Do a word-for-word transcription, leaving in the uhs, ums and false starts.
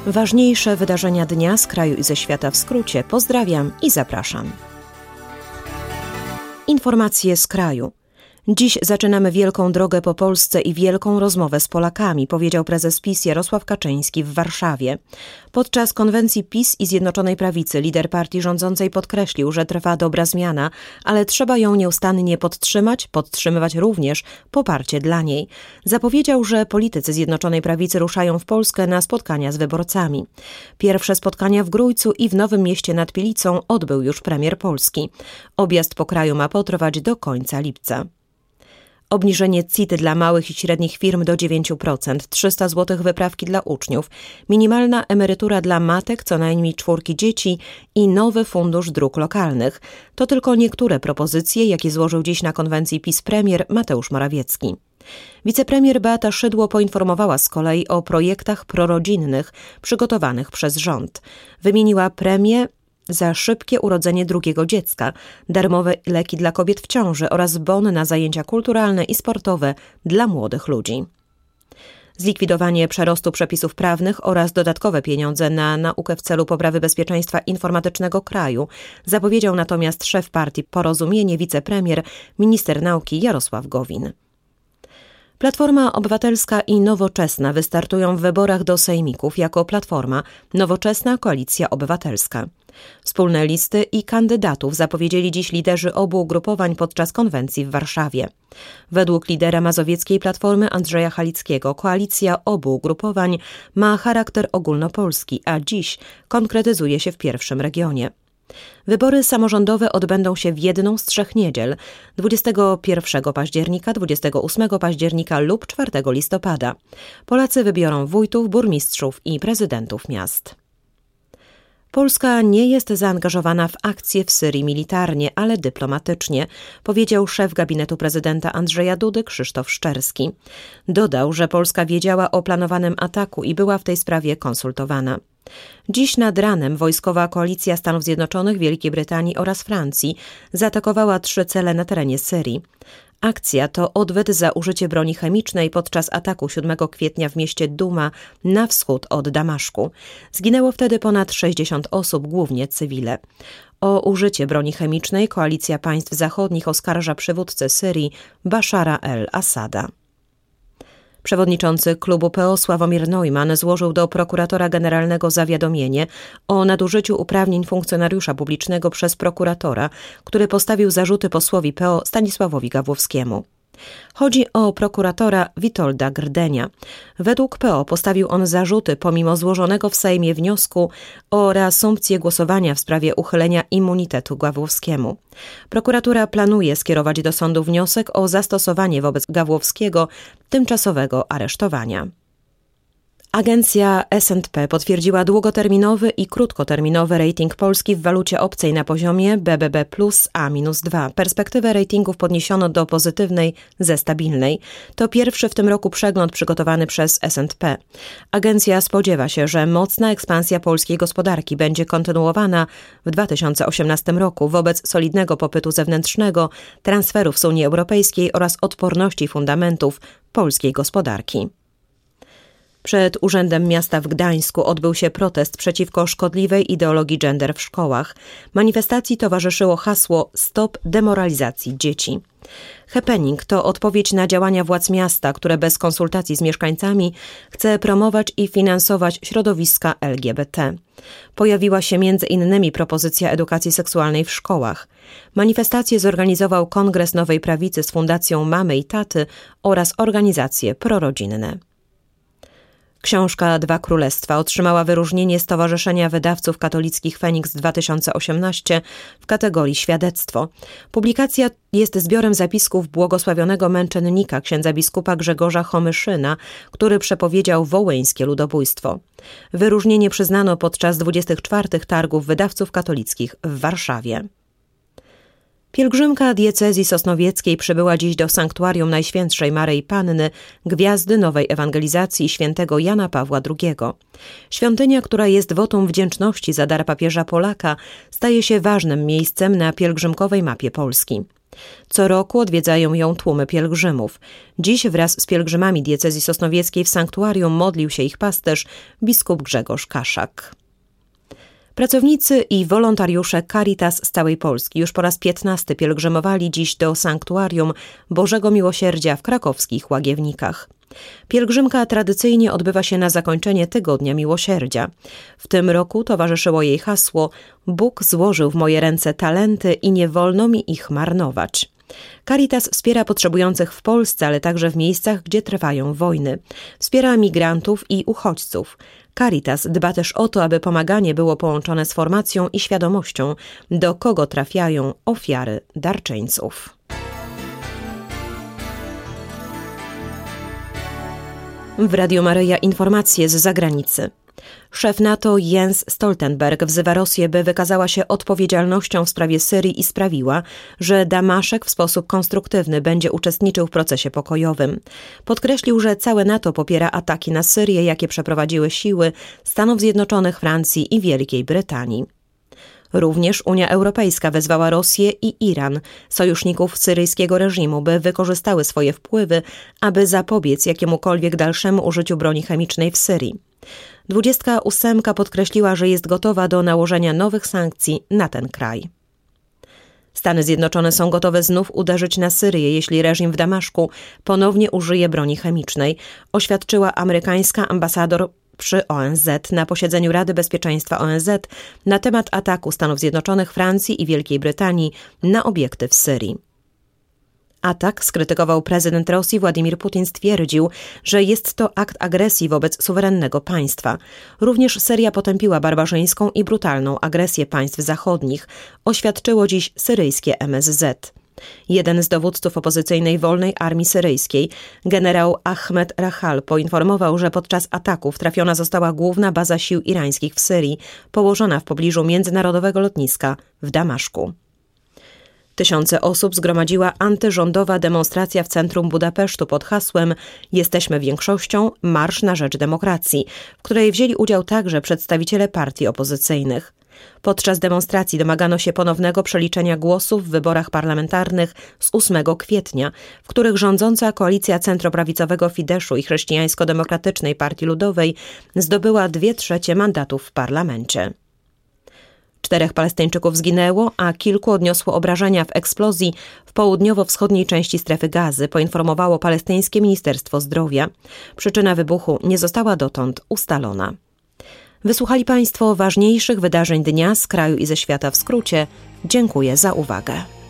Ważniejsze wydarzenia dnia z kraju i ze świata w skrócie. Pozdrawiam i zapraszam. Informacje z kraju. Dziś zaczynamy wielką drogę po Polsce i wielką rozmowę z Polakami, powiedział prezes PiS Jarosław Kaczyński w Warszawie. Podczas konwencji PiS i Zjednoczonej Prawicy lider partii rządzącej podkreślił, że trwa dobra zmiana, ale trzeba ją nieustannie podtrzymać, podtrzymywać również poparcie dla niej. Zapowiedział, że politycy Zjednoczonej Prawicy ruszają w Polskę na spotkania z wyborcami. Pierwsze spotkania w Grójcu i w Nowym Mieście nad Pilicą odbył już premier Polski. Objazd po kraju ma potrwać do końca lipca. Obniżenie C I T dla małych i średnich firm do dziewięć procent, trzysta złotych wyprawki dla uczniów, minimalna emerytura dla matek co najmniej czwórki dzieci i nowy fundusz dróg lokalnych. To tylko niektóre propozycje, jakie złożył dziś na konwencji PiS premier Mateusz Morawiecki. Wicepremier Beata Szydło poinformowała z kolei o projektach prorodzinnych przygotowanych przez rząd. Wymieniła premię za szybkie urodzenie drugiego dziecka, darmowe leki dla kobiet w ciąży oraz bony na zajęcia kulturalne i sportowe dla młodych ludzi. Zlikwidowanie przerostu przepisów prawnych oraz dodatkowe pieniądze na naukę w celu poprawy bezpieczeństwa informatycznego kraju zapowiedział natomiast szef partii Porozumienie, wicepremier, minister nauki Jarosław Gowin. Platforma Obywatelska i Nowoczesna wystartują w wyborach do sejmików jako Platforma Nowoczesna Koalicja Obywatelska. Wspólne listy i kandydatów zapowiedzieli dziś liderzy obu ugrupowań podczas konwencji w Warszawie. Według lidera mazowieckiej Platformy Andrzeja Halickiego koalicja obu ugrupowań ma charakter ogólnopolski, a dziś konkretyzuje się w pierwszym regionie. Wybory samorządowe odbędą się w jedną z trzech niedziel – dwudziestego pierwszego października, dwudziestego ósmego października lub czwartego listopada. Polacy wybiorą wójtów, burmistrzów i prezydentów miast. Polska nie jest zaangażowana w akcje w Syrii militarnie, ale dyplomatycznie, powiedział szef gabinetu prezydenta Andrzeja Dudy Krzysztof Szczerski. Dodał, że Polska wiedziała o planowanym ataku i była w tej sprawie konsultowana. Dziś nad ranem wojskowa koalicja Stanów Zjednoczonych, Wielkiej Brytanii oraz Francji zaatakowała trzy cele na terenie Syrii. Akcja to odwet za użycie broni chemicznej podczas ataku siódmego kwietnia w mieście Duma na wschód od Damaszku. Zginęło wtedy ponad sześćdziesiąt osób, głównie cywile. O użycie broni chemicznej koalicja państw zachodnich oskarża przywódcę Syrii Bashara el-Assada. Przewodniczący klubu P O Sławomir Neumann złożył do prokuratora generalnego zawiadomienie o nadużyciu uprawnień funkcjonariusza publicznego przez prokuratora, który postawił zarzuty posłowi P O Stanisławowi Gawłowskiemu. Chodzi o prokuratora Witolda Grdenia. Według P O postawił on zarzuty pomimo złożonego w Sejmie wniosku o reasumpcję głosowania w sprawie uchylenia immunitetu Gawłowskiemu. Prokuratura planuje skierować do sądu wniosek o zastosowanie wobec Gawłowskiego tymczasowego aresztowania. Agencja S and P potwierdziła długoterminowy i krótkoterminowy rating Polski w walucie obcej na poziomie B B B plus A minus dwa. Perspektywę ratingów podniesiono do pozytywnej ze stabilnej. To pierwszy w tym roku przegląd przygotowany przez S and P. Agencja spodziewa się, że mocna ekspansja polskiej gospodarki będzie kontynuowana w dwa tysiące osiemnastym roku wobec solidnego popytu zewnętrznego, transferów z Unii Europejskiej oraz odporności fundamentów polskiej gospodarki. Przed Urzędem Miasta w Gdańsku odbył się protest przeciwko szkodliwej ideologii gender w szkołach. Manifestacji towarzyszyło hasło „Stop demoralizacji dzieci”. Happening to odpowiedź na działania władz miasta, które bez konsultacji z mieszkańcami chce promować i finansować środowiska L G B T. Pojawiła się między innymi propozycja edukacji seksualnej w szkołach. Manifestację zorganizował Kongres Nowej Prawicy z Fundacją Mamy i Taty oraz organizacje prorodzinne. Książka Dwa Królestwa otrzymała wyróżnienie Stowarzyszenia Wydawców Katolickich Feniks dwa tysiące osiemnaście w kategorii Świadectwo. Publikacja jest zbiorem zapisków błogosławionego męczennika księdza biskupa Grzegorza Homyszyna, który przepowiedział wołyńskie ludobójstwo. Wyróżnienie przyznano podczas dwudziestych czwartych Targów Wydawców Katolickich w Warszawie. Pielgrzymka diecezji sosnowieckiej przybyła dziś do sanktuarium Najświętszej Maryi Panny, gwiazdy nowej ewangelizacji świętego Jana Pawła drugiego. Świątynia, która jest wotum wdzięczności za dar papieża Polaka, staje się ważnym miejscem na pielgrzymkowej mapie Polski. Co roku odwiedzają ją tłumy pielgrzymów. Dziś wraz z pielgrzymami diecezji sosnowieckiej w sanktuarium modlił się ich pasterz biskup Grzegorz Kaszak. Pracownicy i wolontariusze Caritas z całej Polski już po raz piętnasty pielgrzymowali dziś do sanktuarium Bożego Miłosierdzia w krakowskich Łagiewnikach. Pielgrzymka tradycyjnie odbywa się na zakończenie Tygodnia Miłosierdzia. W tym roku towarzyszyło jej hasło „Bóg złożył w moje ręce talenty i nie wolno mi ich marnować”. Caritas wspiera potrzebujących w Polsce, ale także w miejscach, gdzie trwają wojny. Wspiera migrantów i uchodźców. Caritas dba też o to, aby pomaganie było połączone z formacją i świadomością, do kogo trafiają ofiary darczyńców. W Radiu Maryja informacje z zagranicy. Szef NATO Jens Stoltenberg wzywa Rosję, by wykazała się odpowiedzialnością w sprawie Syrii i sprawiła, że Damaszek w sposób konstruktywny będzie uczestniczył w procesie pokojowym. Podkreślił, że całe NATO popiera ataki na Syrię, jakie przeprowadziły siły Stanów Zjednoczonych, Francji i Wielkiej Brytanii. Również Unia Europejska wezwała Rosję i Iran, sojuszników syryjskiego reżimu, by wykorzystały swoje wpływy, aby zapobiec jakiemukolwiek dalszemu użyciu broni chemicznej w Syrii. Dwudziestka ósemka podkreśliła, że jest gotowa do nałożenia nowych sankcji na ten kraj. Stany Zjednoczone są gotowe znów uderzyć na Syrię, jeśli reżim w Damaszku ponownie użyje broni chemicznej, oświadczyła amerykańska ambasador przy O N Z na posiedzeniu Rady Bezpieczeństwa O N Z na temat ataku Stanów Zjednoczonych, Francji i Wielkiej Brytanii na obiekty w Syrii. Atak skrytykował prezydent Rosji Władimir Putin, stwierdził, że jest to akt agresji wobec suwerennego państwa. Również Syria potępiła barbarzyńską i brutalną agresję państw zachodnich, oświadczyło dziś syryjskie M S Z. Jeden z dowódców opozycyjnej Wolnej Armii Syryjskiej, generał Ahmed Rahal, poinformował, że podczas ataków trafiona została główna baza sił irańskich w Syrii, położona w pobliżu międzynarodowego lotniska w Damaszku. Tysiące osób zgromadziła antyrządowa demonstracja w centrum Budapesztu pod hasłem „Jesteśmy większością, marsz na rzecz demokracji”, w której wzięli udział także przedstawiciele partii opozycyjnych. Podczas demonstracji domagano się ponownego przeliczenia głosów w wyborach parlamentarnych z ósmego kwietnia, w których rządząca koalicja centroprawicowego Fideszu i Chrześcijańsko-Demokratycznej Partii Ludowej zdobyła dwie trzecie mandatów w parlamencie. Czterech Palestyńczyków zginęło, a kilku odniosło obrażenia w eksplozji w południowo-wschodniej części strefy Gazy, poinformowało palestyńskie Ministerstwo Zdrowia. Przyczyna wybuchu nie została dotąd ustalona. Wysłuchali Państwo ważniejszych wydarzeń dnia z kraju i ze świata w skrócie. Dziękuję za uwagę.